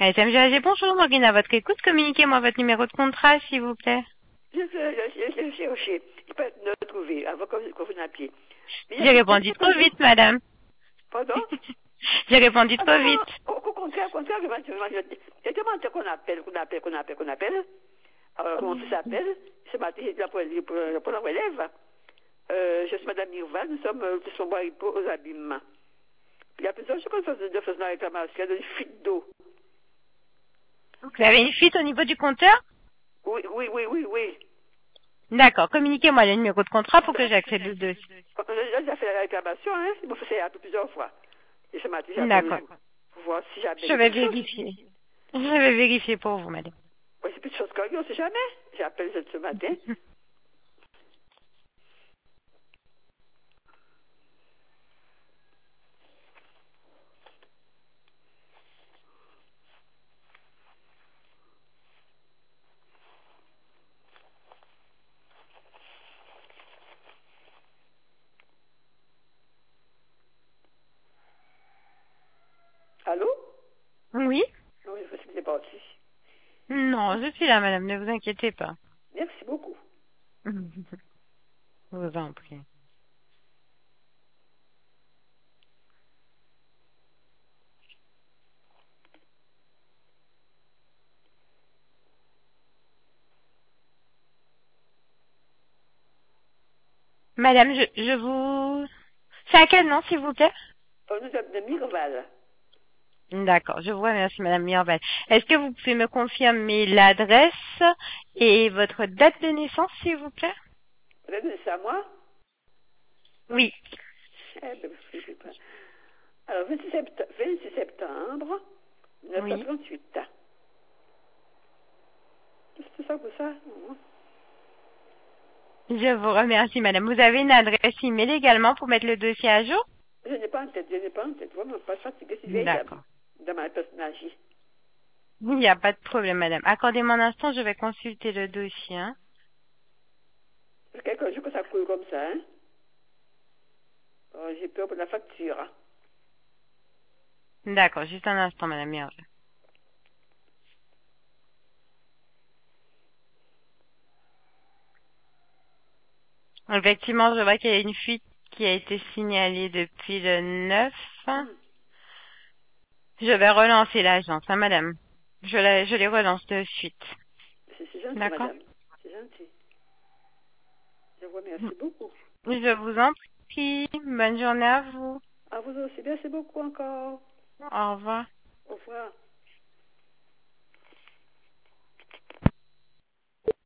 SMGAG, bonjour, Morgane, à votre écoute. Communiquez-moi votre numéro de contrat, s'il vous plaît. Je cherchais. Je peux le trouver avant que vous n'appeliez. J'ai répondu trop vite, madame. Pardon? J'ai répondu trop vite. Au contraire, je demande qu'on appelle. Alors, comment ça s'appelle? Ce matin, pour la relève. Je suis Madame Mirval, nous sommes de son bois aux abîmes. Il y a plusieurs choses qu'on faisait de faire une réclamation de fuite d'eau. Vous avez une fuite au niveau du compteur? Oui. D'accord, communiquez-moi le numéro de contrat pour que j'accède au dossier. J'ai déjà fait la réclamation, hein. Il m'a fait ça plusieurs fois. Et ce matin, D'accord. pour voir si j'appelle. Je vais vérifier. Je vais vérifier pour vous, madame. Oui, c'est plus de choses qu'on ne sait jamais. J'appelle ce matin. Allô? Oui? Non, je ne sais pas aussi. Non, je suis là, madame, ne vous inquiétez pas. Merci beaucoup. Je vous en prie. Madame, je vous... C'est à quel nom, s'il vous plaît? Nous sommes de Mirval. D'accord, je vous remercie, madame Mirval. Est-ce que vous pouvez me confirmer l'adresse et votre date de naissance, s'il vous plaît? Vous avez donné ça à moi? Oui. Eh ben, je ne sais pas. Alors, 26 septembre Oui. 1938. C'est ça pour ça? Je vous remercie, madame. Vous avez une adresse email également pour mettre le dossier à jour? Je n'ai pas en tête. Vraiment pas fatiguée, c'est vieille D'accord. dans ma personnalité. Il n'y a pas de problème, madame. Accordez-moi un instant, je vais consulter le dossier. Hein. C'est quelques jours que ça coule comme ça, hein? Oh, j'ai peur pour la facture. Hein. D'accord, juste un instant, madame Mirval. Effectivement, je vois qu'il y a une fuite qui a été signalée depuis le 9. Je vais relancer l'agence, hein, madame. Je les relance de suite. C'est gentil, D'accord? madame. C'est gentil. Je vous remercie beaucoup. Je vous en prie. Bonne journée à vous. À vous aussi. Merci beaucoup encore. Au revoir. Au revoir.